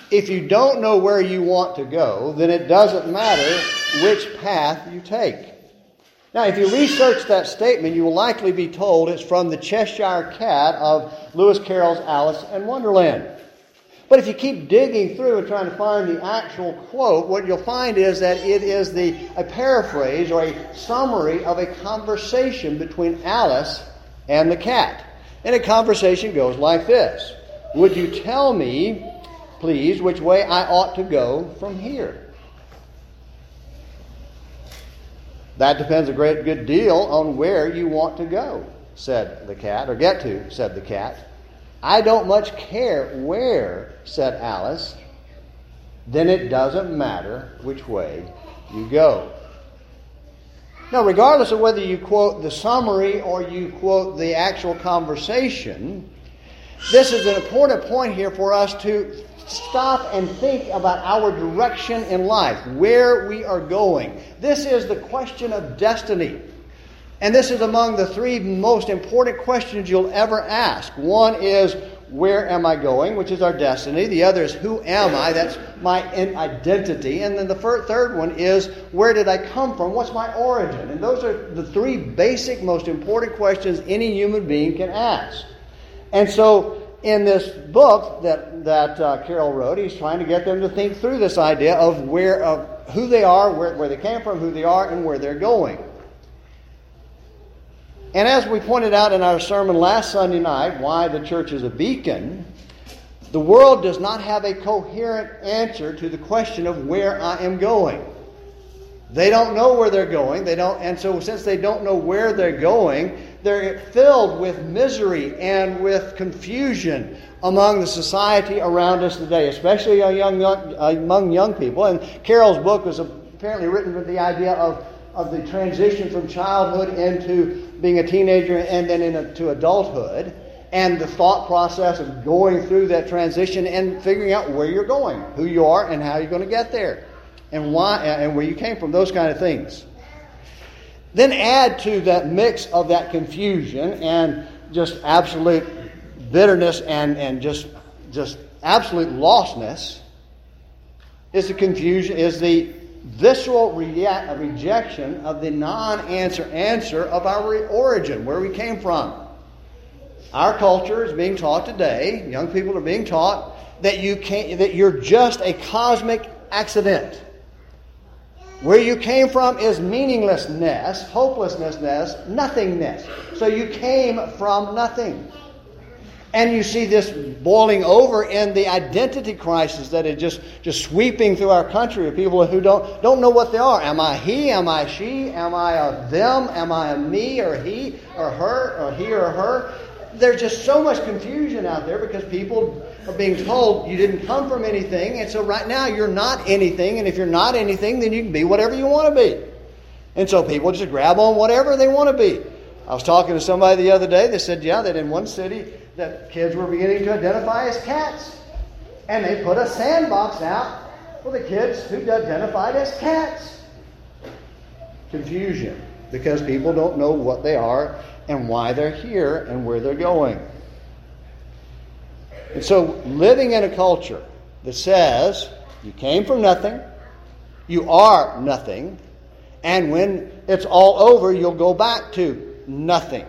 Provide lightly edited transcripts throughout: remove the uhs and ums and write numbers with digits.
if you don't know where you want to go, then it doesn't matter which path you take. Now, if you research that statement, you will likely be told it's from the Cheshire Cat of Lewis Carroll's Alice in Wonderland. But if you keep digging through and trying to find the actual quote, what you'll find is that it is a paraphrase or a summary of a conversation between Alice and the cat. And a conversation goes like this: "Would you tell me, please, which way I ought to go from here?" "That depends a great good deal on where you want to go," said the cat, or "get to," said the cat. "I don't much care where," said Alice. "Then it doesn't matter which way you go." Now, regardless of whether you quote the summary or you quote the actual conversation, this is an important point here for us to stop and think about our direction in life, where we are going. This is the question of destiny. And this is among the three most important questions you'll ever ask. One is, where am I going, which is our destiny. The other is, who am I? That's my identity. And then the third one is, where did I come from? What's my origin? And those are the three basic, most important questions any human being can ask. And so, in this book that Carroll wrote, he's trying to get them to think through this idea of who they are, where they came from, who they are, and where they're going. And as we pointed out in our sermon last Sunday night, Why the Church is a Beacon, the world does not have a coherent answer to the question of where I am going. They don't know where they're going. And so since they don't know where they're going, they're filled with misery and with confusion among the society around us today, especially among young people. And Carroll's book was apparently written with the idea of the transition from childhood into being a teenager and then into adulthood, and the thought process of going through that transition and figuring out where you're going, who you are, and how you're going to get there, and why, and where you came from, those kind of things. Then add to that mix of that confusion and just absolute bitterness and just absolute lostness is the confusion, is the visceral rejection of the non-answer of our origin, where we came from. Our culture is being taught today, young people are being taught, that you're just a cosmic accident. Where you came from is meaninglessness, hopelessness, nothingness. So you came from nothing. And you see this boiling over in the identity crisis that is just sweeping through our country of people who don't know what they are. Am I he? Am I she? Am I a them? Am I a me or he or her or he or her? There's just so much confusion out there because people are being told you didn't come from anything, and so right now you're not anything, and if you're not anything, then you can be whatever you want to be. And so people just grab on whatever they want to be. I was talking to somebody the other day that said, that in one city that kids were beginning to identify as cats. And they put a sandbox out for the kids who identified as cats. Confusion, because people don't know what they are and why they're here and where they're going. And so living in a culture that says you came from nothing, you are nothing, and when it's all over, you'll go back to nothing.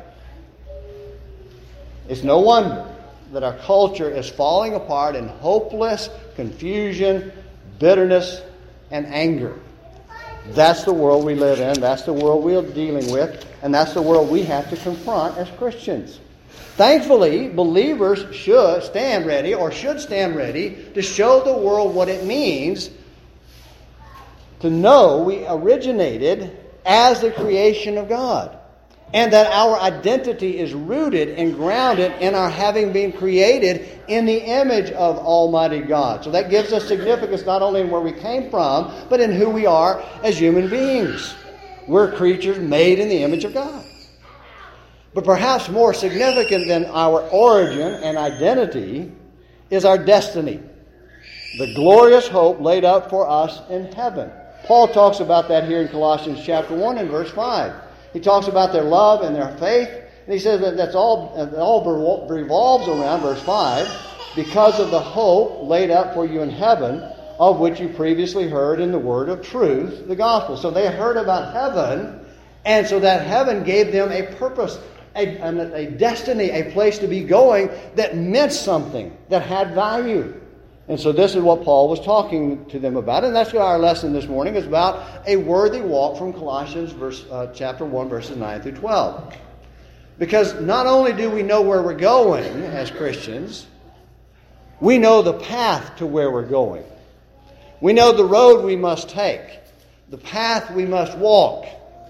It's no wonder that our culture is falling apart in hopeless confusion, bitterness, and anger. That's the world we live in. That's the world we're dealing with. And that's the world we have to confront as Christians. Thankfully, believers should stand ready to show the world what it means to know we originated as the creation of God. And that our identity is rooted and grounded in our having been created in the image of Almighty God. So that gives us significance not only in where we came from, but in who we are as human beings. We're creatures made in the image of God. But perhaps more significant than our origin and identity is our destiny. The glorious hope laid up for us in heaven. Paul talks about that here in Colossians chapter 1 and verse 5. He talks about their love and their faith. And he says that it all revolves around, verse 5, because of the hope laid up for you in heaven, of which you previously heard in the word of truth, the gospel. So they heard about heaven, and so that heaven gave them a purpose, a destiny, a place to be going that meant something, that had value. And so this is what Paul was talking to them about. And that's what our lesson this morning is about, a worthy walk from Colossians chapter 1, verses 9 through 12. Because not only do we know where we're going as Christians, we know the path to where we're going. We know the road we must take, the path we must walk.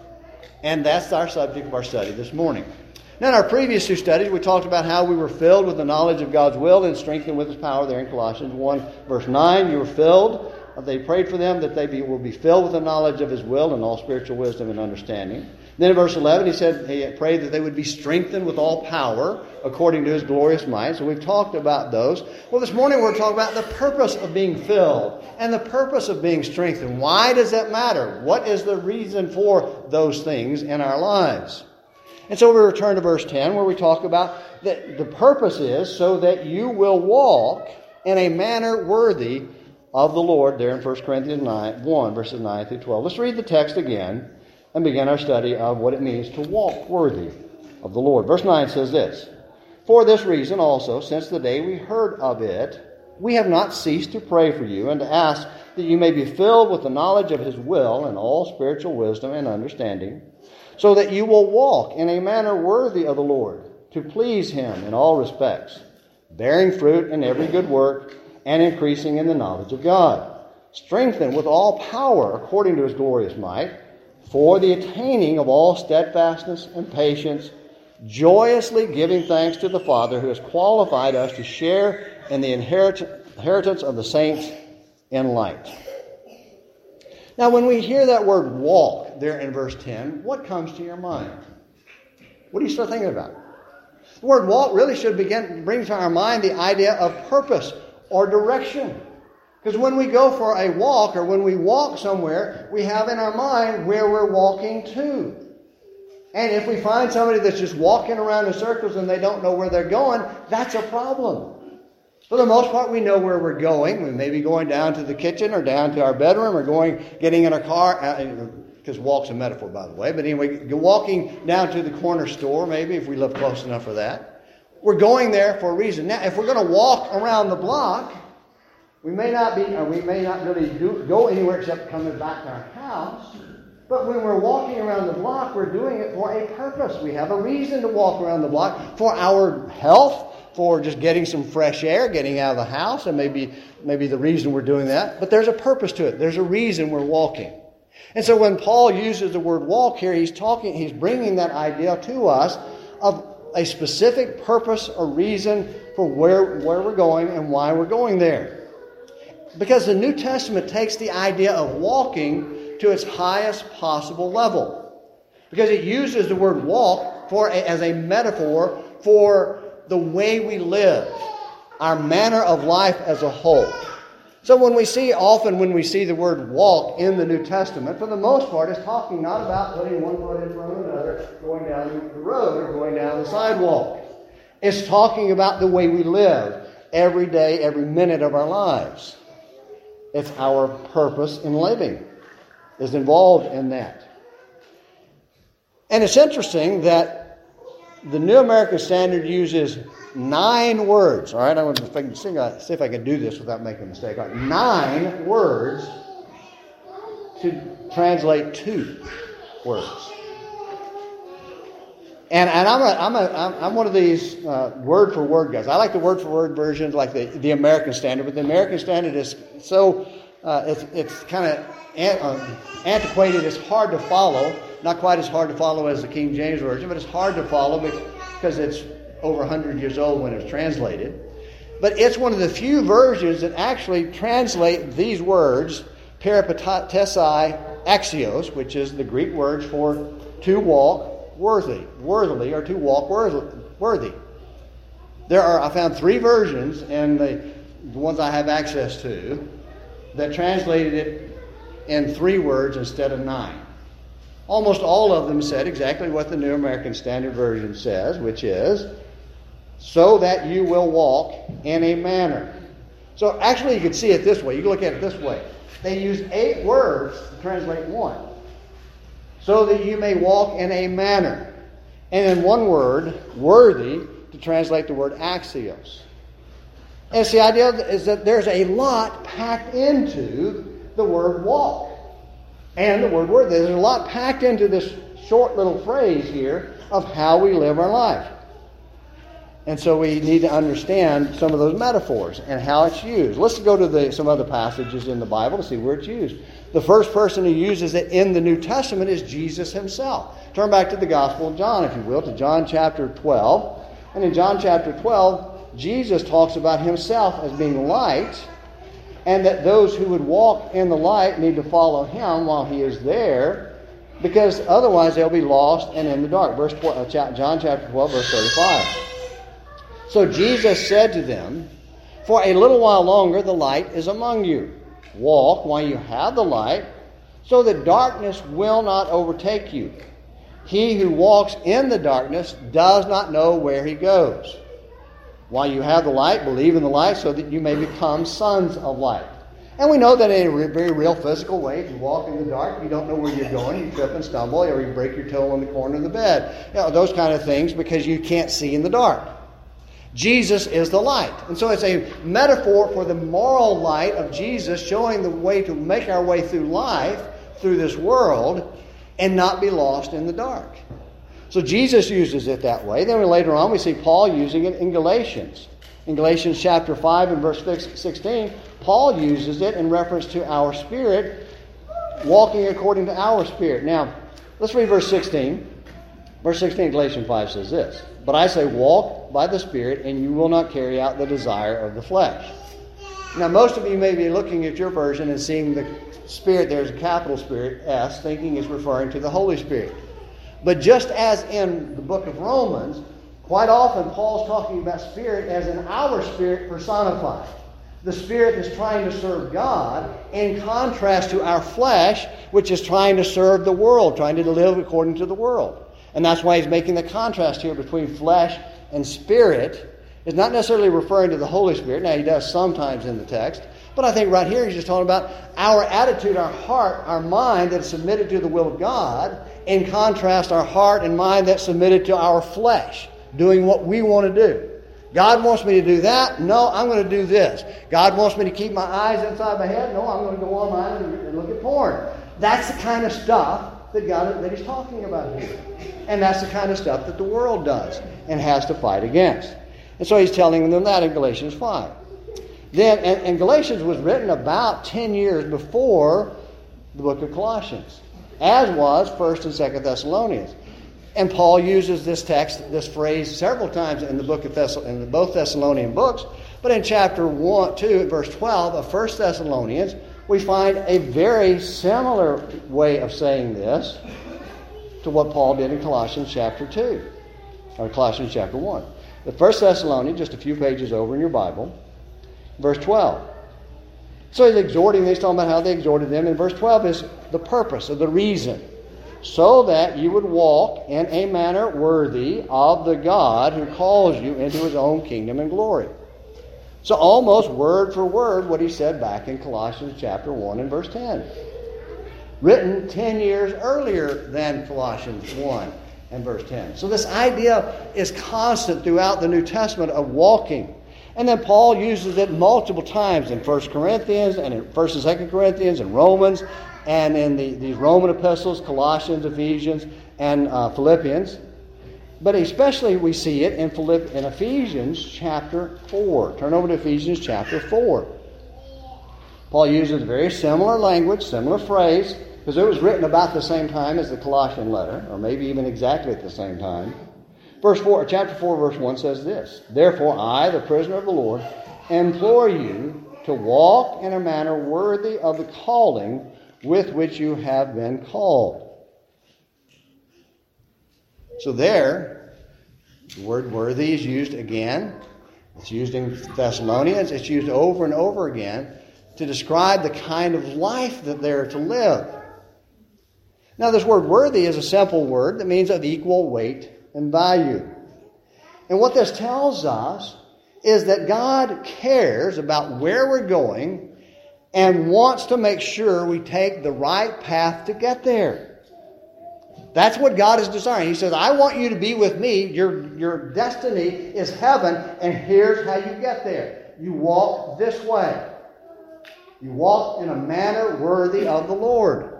And that's our subject of our study this morning. Now, in our previous two studies, we talked about how we were filled with the knowledge of God's will and strengthened with His power there in Colossians 1, verse 9. You were filled. They prayed for them that they will be filled with the knowledge of His will and all spiritual wisdom and understanding. Then in verse 11, he prayed that they would be strengthened with all power according to His glorious might. So we've talked about those. Well, this morning we're talking about the purpose of being filled and the purpose of being strengthened. Why does that matter? What is the reason for those things in our lives? And so we return to verse 10 where we talk about that the purpose is so that you will walk in a manner worthy of the Lord there in 1 Corinthians 1, verses 9 through 12. Let's read the text again and begin our study of what it means to walk worthy of the Lord. Verse 9 says this, "For this reason also, since the day we heard of it, we have not ceased to pray for you and to ask that you may be filled with the knowledge of His will and all spiritual wisdom and understanding, so that you will walk in a manner worthy of the Lord, to please Him in all respects, bearing fruit in every good work and increasing in the knowledge of God, strengthened with all power according to His glorious might, for the attaining of all steadfastness and patience, joyously giving thanks to the Father who has qualified us to share in the inheritance of the saints in light." Now, when we hear that word walk there in verse 10, what comes to your mind? What do you start thinking about? The word walk really should bring to our mind the idea of purpose or direction. Because when we go for a walk or when we walk somewhere, we have in our mind where we're walking to. And if we find somebody that's just walking around in circles and they don't know where they're going, that's a problem. For the most part, we know where we're going. We may be going down to the kitchen or down to our bedroom or getting in our car, because walk's a metaphor, by the way. But anyway, walking down to the corner store, maybe, if we live close enough for that. We're going there for a reason. Now, if we're going to walk around the block, we may not really go anywhere except coming back to our house. But when we're walking around the block, we're doing it for a purpose. We have a reason to walk around the block for our health, for just getting some fresh air, getting out of the house, and maybe the reason we're doing that. But there's a purpose to it. There's a reason we're walking. And so when Paul uses the word walk here, he's bringing that idea to us of a specific purpose or reason for where we're going and why we're going there. Because the New Testament takes the idea of walking to its highest possible level. Because it uses the word walk as a metaphor for the way we live, our manner of life as a whole. So when we see the word walk in the New Testament, for the most part, it's talking not about putting one foot in front of another, going down the road or going down the sidewalk. It's talking about the way we live every day, every minute of our lives. It's our purpose in living is involved in that. And it's interesting that the New American Standard uses 9 words. All right, I'm going to see if I can do this without making a mistake. All right, 9 words to translate 2 words. And I'm one of these word for word guys. I like the word for word versions, like the American Standard, but the American Standard is so it's kind of antiquated. It's hard to follow. Not quite as hard to follow as the King James Version, but it's hard to follow because it's over 100 years old when it was translated. But it's one of the few versions that actually translate these words, peripatesai axios, which is the Greek word for to walk worthily, or to walk worthy. I found 3 versions, and the ones I have access to, that translated it in 3 words instead of 9. Almost all of them said exactly what the New American Standard Version says, which is, so that you will walk in a manner. So actually you can see it this way. You can look at it this way. They use 8 words to translate one. So that you may walk in a manner. And in one word, worthy, to translate the word axios. And the idea is that there's a lot packed into the word walk. And the word worthy. There's a lot packed into this short little phrase here of how we live our life. And so we need to understand some of those metaphors and how it's used. Let's go to some other passages in the Bible to see where it's used. The first person who uses it in the New Testament is Jesus himself. Turn back to the Gospel of John, if you will, to John chapter 12. And in John chapter 12, Jesus talks about himself as being light, and that those who would walk in the light need to follow him while he is there, because otherwise they'll be lost and in the dark. John chapter 12, verse 35. So Jesus said to them, "For a little while longer the light is among you. Walk while you have the light, so that darkness will not overtake you. He who walks in the darkness does not know where he goes. While you have the light, believe in the light, so that you may become sons of light." And we know that in a very real physical way, if you walk in the dark, you don't know where you're going, you trip and stumble, or you break your toe on the corner of the bed. Those kind of things, because you can't see in the dark. Jesus is the light. And so it's a metaphor for the moral light of Jesus, showing the way to make our way through life, through this world, and not be lost in the dark. So Jesus uses it that way. Then later on we see Paul using it in Galatians. In Galatians chapter 5 and verse 16, Paul uses it in reference to our spirit, walking according to our spirit. Now, let's read verse 16. Verse 16 of Galatians 5 says this: "But I say, walk by the Spirit, and you will not carry out the desire of the flesh." Now, most of you may be looking at your version and seeing the Spirit, there's a capital Spirit, S, thinking it's referring to the Holy Spirit. But just as in the book of Romans, quite often Paul's talking about Spirit as in our spirit personified. The Spirit is trying to serve God in contrast to our flesh, which is trying to serve the world, trying to live according to the world. And that's why he's making the contrast here between flesh and spirit. It's not necessarily referring to the Holy Spirit. Now, he does sometimes in the text. But I think right here he's just talking about our attitude, our heart, our mind that is submitted to the will of God, in contrast our heart and mind that's submitted to our flesh, doing what we want to do. God wants me to do that. No, I'm going to do this. God wants me to keep my eyes inside my head. No, I'm going to go online and look at porn. That's the kind of stuff that he's talking about here. And that's the kind of stuff that the world does and has to fight against. And so he's telling them that in Galatians 5. Then, and Galatians was written about 10 years before the book of Colossians, as was 1st and 2nd Thessalonians. And Paul uses this text, this phrase, several times in the book of in both Thessalonian books. But in chapter 2, verse 12 of 1 Thessalonians, we find a very similar way of saying this to what Paul did in Colossians chapter 2, or Colossians chapter 1. The 1 Thessalonians, just a few pages over in your Bible, verse 12. So he's exhorting, he's talking about how they exhorted them. And verse 12 is the purpose or the reason. So that you would walk in a manner worthy of the God who calls you into his own kingdom and glory. So almost word for word what he said back in Colossians chapter 1 and verse 10. Written 10 years earlier than Colossians 1 and verse 10. So this idea is constant throughout the New Testament of walking. And then Paul uses it multiple times in 1 Corinthians and in 1 and 2 Corinthians and Romans and in these Roman epistles, Colossians, Ephesians, and Philippians. But especially we see it in Ephesians chapter 4. Turn over to Ephesians chapter 4. Paul uses very similar language, similar phrase, because it was written about the same time as the Colossian letter, or maybe even exactly at the same time. Chapter 4, verse 1 says this: "Therefore I, the prisoner of the Lord, implore you to walk in a manner worthy of the calling with which you have been called." So there, the word worthy is used again. It's used in Thessalonians. It's used over and over again to describe the kind of life that they're to live. Now, this word worthy is a simple word that means of equal weight and value. And what this tells us is that God cares about where we're going and wants to make sure we take the right path to get there. That's what God is desiring. He says, I want you to be with me. Your destiny is heaven, and here's how you get there. You walk this way. You walk in a manner worthy of the Lord.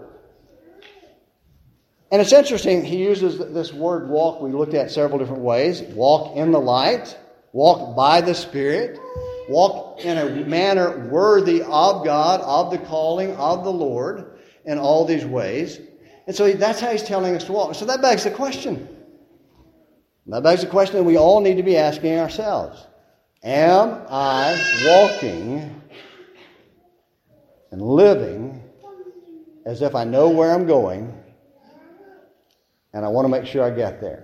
And it's interesting, he uses this word walk we looked at several different ways. Walk in the light, walk by the Spirit, walk in a manner worthy of God, of the calling of the Lord, in all these ways. And so that's how he's telling us to walk. So that begs the question. That begs the question that we all need to be asking ourselves. Am I walking and living as if I know where I'm going, and I want to make sure I get there?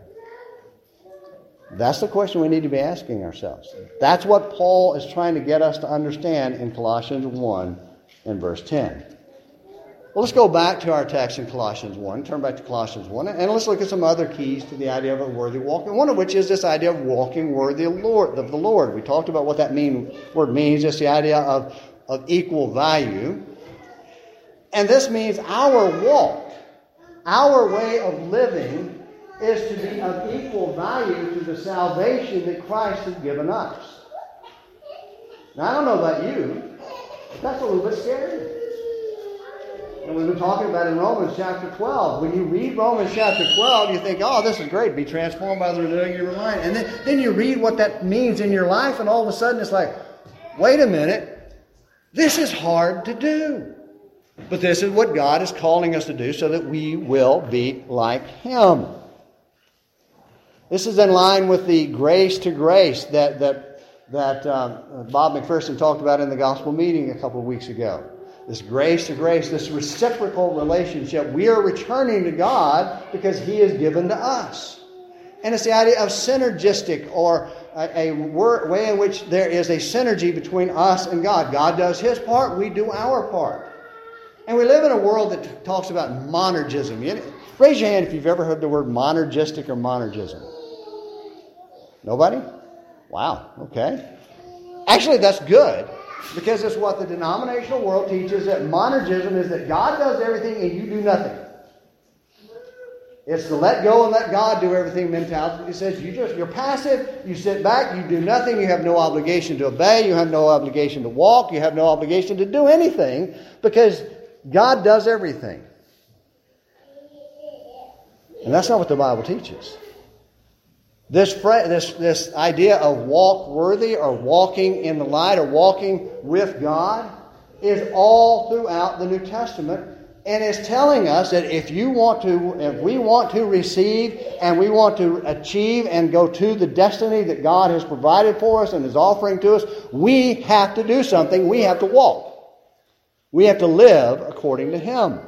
That's the question we need to be asking ourselves. That's what Paul is trying to get us to understand in Colossians 1 and verse 10. Well, let's go back to our text in Colossians 1. Turn back to Colossians 1, and let's look at some other keys to the idea of a worthy walk. And one of which is this idea of walking worthy of the Lord. We talked about what that word means, just the idea of equal value. And this means our walk, our way of living, is to be of equal value to the salvation that Christ has given us. Now, I don't know about you, but that's a little bit scary. And we've been talking about it in Romans chapter 12. When you read Romans chapter 12, you think, oh, this is great. Be transformed by the renewing of your mind. And then you read what that means in your life, and all of a sudden it's like, wait a minute. This is hard to do. But this is what God is calling us to do so that we will be like Him. This is in line with the grace to grace that Bob McPherson talked about in the gospel meeting a couple of weeks ago. This grace to grace, this reciprocal relationship. We are returning to God because He is given to us. And it's the idea of synergistic, or a way in which there is a synergy between us and God. God does His part, we do our part. And we live in a world that talks about monergism. Raise your hand if you've ever heard the word monergistic or monergism. Nobody? Wow, okay. Actually, that's good, because it's what the denominational world teaches, that monergism is that God does everything and you do nothing. It's the let go and let God do everything mentality. It says you're passive, you sit back, you do nothing, you have no obligation to obey, you have no obligation to walk, you have no obligation to do anything, because God does everything. And that's not what the Bible teaches. This idea of walk worthy, or walking in the light, or walking with God, is all throughout the New Testament, and is telling us that if we want to receive and we want to achieve and go to the destiny that God has provided for us and is offering to us, we have to do something. We have to walk. We have to live according to Him.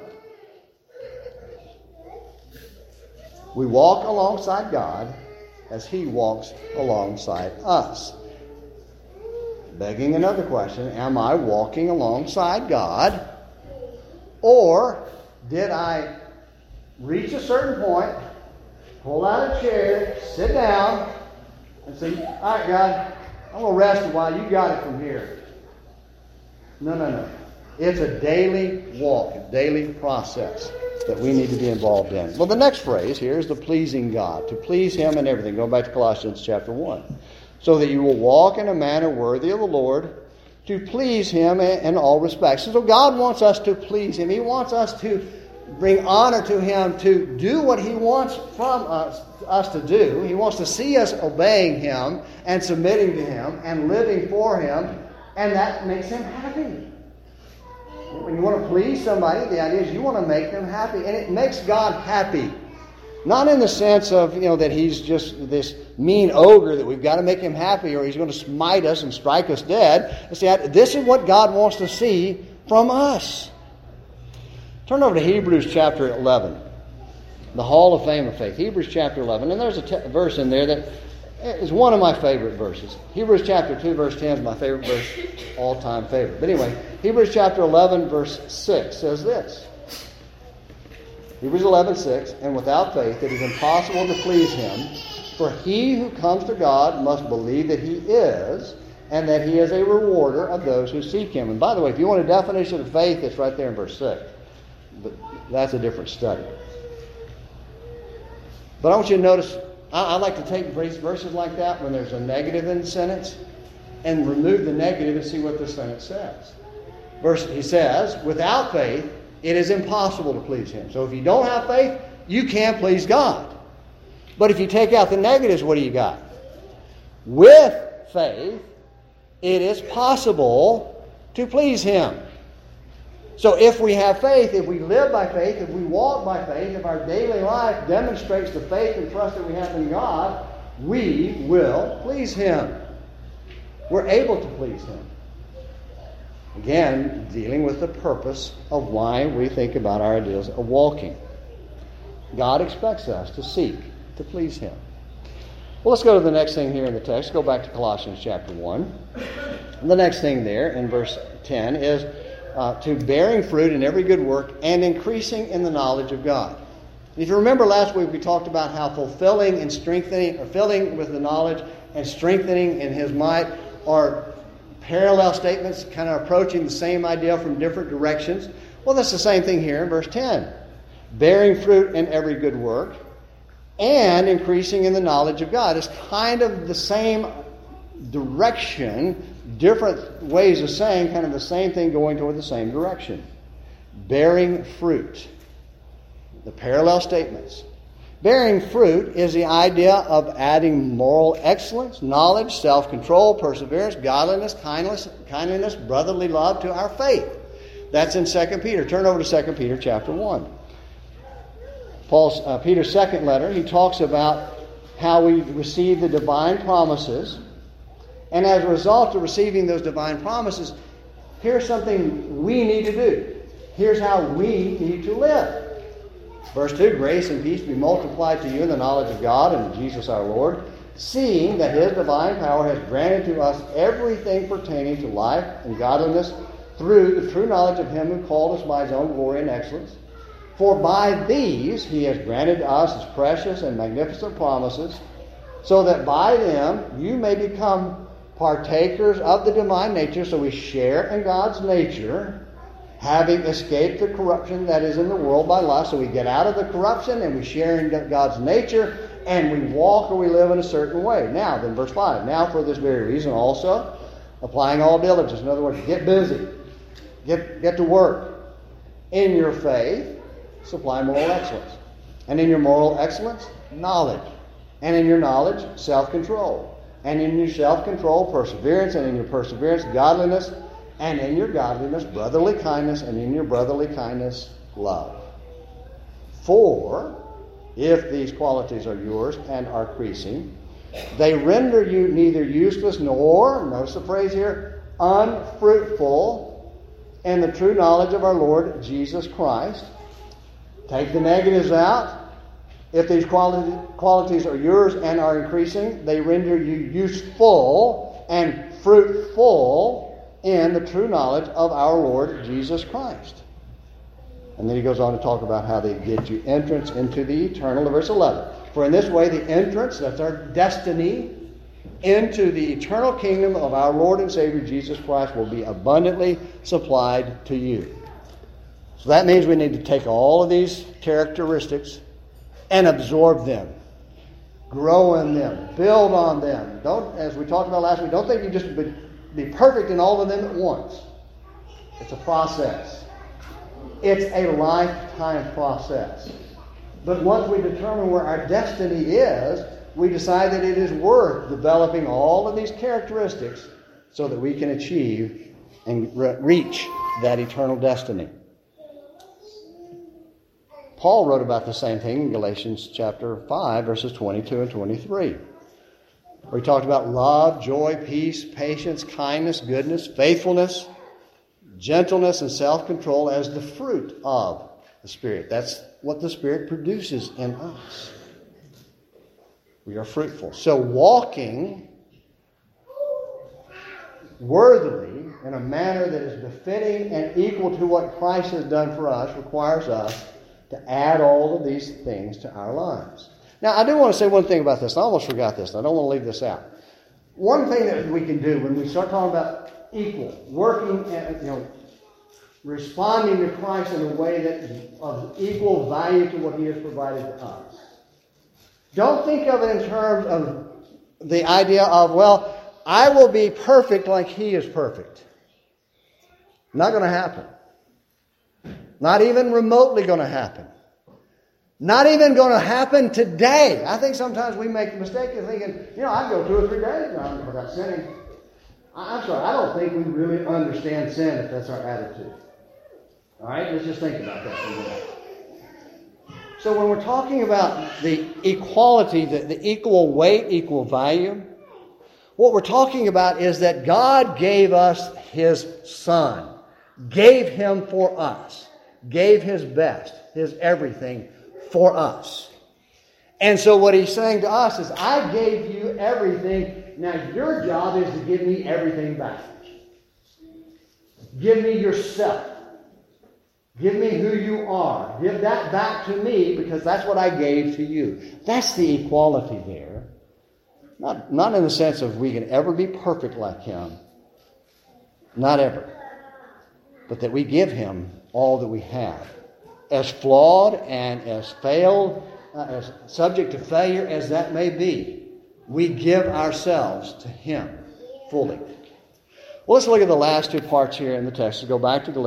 We walk alongside God as He walks alongside us. Begging another question, am I walking alongside God? Or did I reach a certain point, pull out a chair, sit down, and say, all right, God, I'm going to rest a while. You got it from here. No. It's a daily walk, a daily process that we need to be involved in. Well, the next phrase here is the pleasing God, to please Him in everything. Going back to Colossians chapter 1. So that you will walk in a manner worthy of the Lord, to please Him in all respects. So God wants us to please Him. He wants us to bring honor to Him, to do what He wants from us to do. He wants to see us obeying Him and submitting to Him and living for Him, and that makes Him happy. When you want to please somebody, the idea is you want to make them happy. And it makes God happy. Not in the sense of, that He's just this mean ogre that we've got to make Him happy, or He's going to smite us and strike us dead. See, this is what God wants to see from us. Turn over to Hebrews chapter 11. The Hall of Fame of Faith. Hebrews chapter 11. And there's a verse in there that is one of my favorite verses. Hebrews chapter 2 verse 10 is my favorite verse, all-time favorite. But anyway, Hebrews chapter 11 verse 6 says this. Hebrews 11:6, and without faith it is impossible to please Him, For he who comes to God must believe that he is, and that he is a rewarder of those who seek him. And by the way, if you want a definition of faith, it's right there in verse 6. But that's a different study. But I want you to notice, I like to take verses like that when there's a negative in the sentence and remove the negative and see what the sentence says. He says, without faith, it is impossible to please him. So if you don't have faith, you can't please God. But if you take out the negatives, what do you got? With faith, it is possible to please him. So if we have faith, if we live by faith, if we walk by faith, if our daily life demonstrates the faith and trust that we have in God, we will please him. We're able to please him. Again, dealing with the purpose of why we think about our ideas of walking. God expects us to seek to please him. Well, let's go to the next thing here in the text. Go back to Colossians chapter 1. The next thing there in verse 10 is to bearing fruit in every good work and increasing in the knowledge of God. If you remember last week, we talked about how fulfilling and strengthening, or filling with the knowledge and strengthening in his might, are parallel statements kind of approaching the same idea from different directions. Well, that's the same thing here in verse 10. Bearing fruit in every good work and increasing in the knowledge of God. It's kind of the same direction, different ways of saying kind of the same thing going toward the same direction. Bearing fruit. The parallel statements. Bearing fruit is the idea of adding moral excellence, knowledge, self-control, perseverance, godliness, kindliness, brotherly love to our faith. That's in 2 Peter. Turn over to 2 Peter chapter 1. Peter's second letter, he talks about how we receive the divine promises. And as a result of receiving those divine promises, here's something we need to do. Here's how we need to live. Verse 2, grace and peace be multiplied to you in the knowledge of God and Jesus our Lord, seeing that his divine power has granted to us everything pertaining to life and godliness through the true knowledge of him who called us by his own glory and excellence. For by these he has granted us his precious and magnificent promises, so that by them you may become partakers of the divine nature, so we share in God's nature, having escaped the corruption that is in the world by lust. So we get out of the corruption and we share in God's nature, and we walk or we live in a certain way. Now, then verse 5, now for this very reason also, applying all diligence. In other words, get busy. Get to work. In your faith, supply moral excellence. And in your moral excellence, knowledge. And in your knowledge, self-control. And in your self-control, perseverance. And in your perseverance, godliness. And in your godliness, brotherly kindness. And in your brotherly kindness, love. For if these qualities are yours and are increasing, they render you neither useless nor, notice the phrase here, unfruitful in the true knowledge of our Lord Jesus Christ. Take the negatives out. If these qualities are yours and are increasing, they render you useful and fruitful in the true knowledge of our Lord Jesus Christ. And then he goes on to talk about how they get you entrance into the eternal, verse 11. For in this way the entrance, that's our destiny, into the eternal kingdom of our Lord and Savior Jesus Christ will be abundantly supplied to you. So that means we need to take all of these characteristics and absorb them. Grow in them. Build on them. Don't, as we talked about last week, don't think you just be perfect in all of them at once. It's a process. It's a lifetime process. But once we determine where our destiny is, we decide that it is worth developing all of these characteristics so that we can achieve and reach that eternal destiny. Paul wrote about the same thing in Galatians chapter 5, verses 22 and 23. Where he talked about love, joy, peace, patience, kindness, goodness, faithfulness, gentleness, and self-control as the fruit of the Spirit. That's what the Spirit produces in us. We are fruitful. So walking worthily in a manner that is befitting and equal to what Christ has done for us requires us to add all of these things to our lives. Now, I do want to say one thing about this. I almost forgot this. I don't want to leave this out. One thing that we can do when we start talking about equal, working, responding to Christ in a way that of equal value to what He has provided to us. Don't think of it in terms of the idea of, well, I will be perfect like He is perfect. Not going to happen. Not even remotely going to happen. Not even going to happen today. I think sometimes we make the mistake of thinking, I go 2 or 3 days now without sinning. I'm sorry, I don't think we really understand sin if that's our attitude. All right, let's just think about that for a minute. So when we're talking about the equality, the equal weight, equal value, what we're talking about is that God gave us His Son, gave Him for us, gave His best, His everything for us. And so what He's saying to us is, I gave you everything. Now your job is to give me everything back. Give me yourself. Give me who you are. Give that back to me because that's what I gave to you. That's the equality there. Not in the sense of we can ever be perfect like Him. Not ever. But that we give Him all that we have. As flawed and as failed, as subject to failure as that may be, we give ourselves to Him fully. Well, let's look at the last 2 parts here in the text. Let's go back to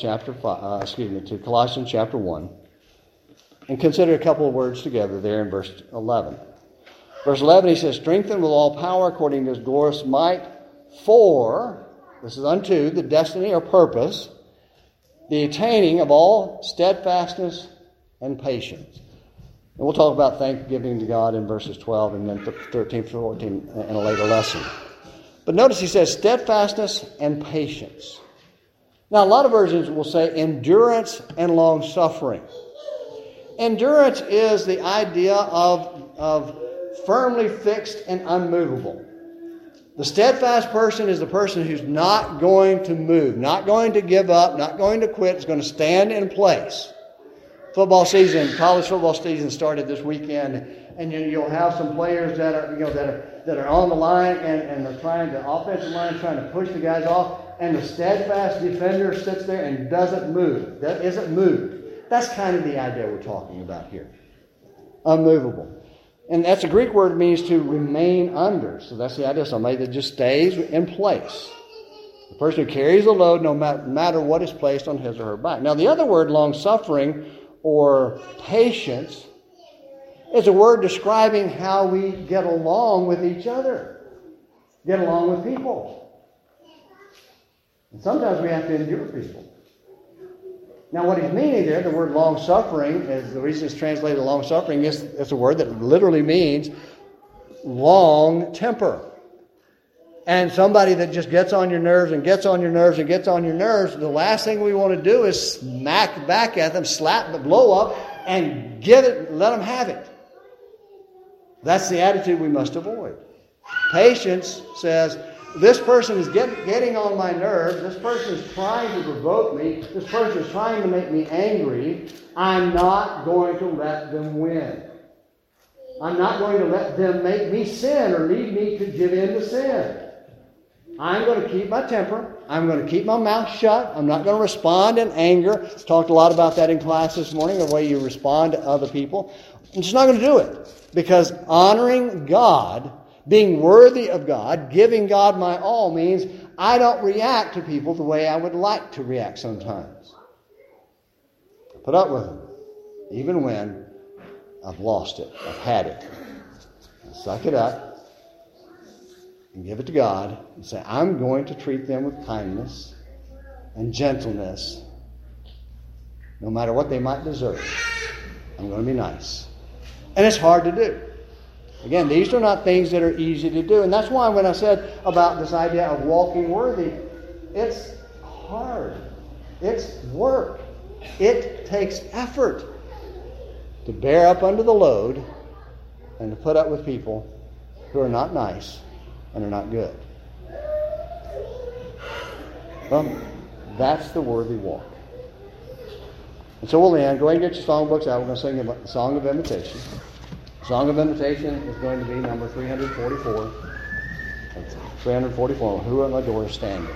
to Colossians chapter 1, and consider a couple of words together there in verse 11. Verse 11, he says, "Strengthened with all power according to His glorious might, for," this is unto, the destiny or purpose, "the attaining of all steadfastness and patience." And we'll talk about thanksgiving to God in verses 12 and then 13, 14 in a later lesson. But notice he says steadfastness and patience. Now, a lot of versions will say endurance and long-suffering. Endurance is the idea of firmly fixed and unmovable. The steadfast person is the person who's not going to move, not going to give up, not going to quit, is going to stand in place. Football season, college football season started this weekend, and you'll have some players that are on the line and they're the offensive line is trying to push the guys off, and the steadfast defender sits there and doesn't move. That isn't moved. That's kind of the idea we're talking about here. Unmovable. And that's a Greek word that means to remain under. So that's the idea. Somebody that just stays in place. The person who carries the load no matter what is placed on his or her back. Now the other word, long-suffering or patience, is a word describing how we get along with each other. Get along with people. And sometimes we have to endure people. Now what he's meaning there, the word long-suffering, is the reason it's translated long-suffering, it's a word that literally means long temper. And somebody that just gets on your nerves and gets on your nerves and gets on your nerves, the last thing we want to do is smack back at them, slap the blow up, and get it, let them have it. That's the attitude we must avoid. Patience says, this person is getting on my nerves. This person is trying to provoke me. This person is trying to make me angry. I'm not going to let them win. I'm not going to let them make me sin or lead me to give in to sin. I'm going to keep my temper. I'm going to keep my mouth shut. I'm not going to respond in anger. I've talked a lot about that in class this morning, the way you respond to other people. I'm just not going to do it. Because honoring God, being worthy of God, giving God my all means I don't react to people the way I would like to react sometimes. I put up with them, even when I've lost it, I've had it. I suck it up and give it to God and say, I'm going to treat them with kindness and gentleness, no matter what they might deserve. I'm going to be nice. And it's hard to do. Again, these are not things that are easy to do. And that's why when I said about this idea of walking worthy, it's hard. It's work. It takes effort to bear up under the load and to put up with people who are not nice and are not good. Well, that's the worthy walk. And so we'll end. Go ahead and get your songbooks out. We're going to sing the Song of Invitation. Song of Invitation is going to be number 344. 344, Who at My Door is Standing.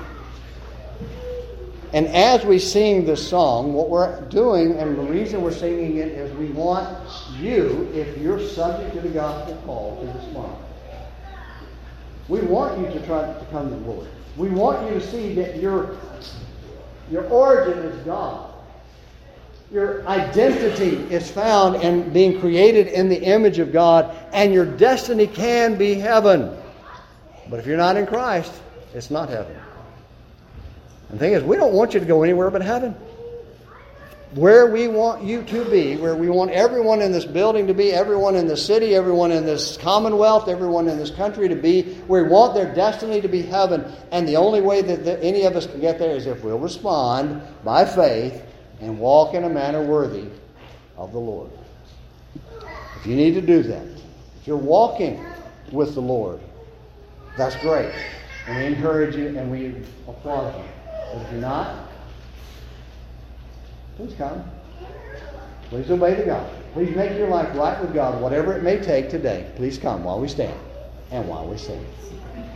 And as we sing this song, what we're doing, and the reason we're singing it, is we want you, if you're subject to the gospel call, to respond. We want you to try to come to the Lord. We want you to see that your origin is God. Your identity is found in being created in the image of God, and your destiny can be heaven. But if you're not in Christ, it's not heaven. And the thing is, we don't want you to go anywhere but heaven. Where we want you to be, where we want everyone in this building to be, everyone in this city, everyone in this commonwealth, everyone in this country to be, we want their destiny to be heaven. And the only way that any of us can get there is if we'll respond by faith and walk in a manner worthy of the Lord. If you need to do that, if you're walking with the Lord, that's great. And we encourage you and we applaud you. But if you're not, please come. Please obey the gospel. Please make your life right with God, whatever it may take today. Please come while we stand and while we sing.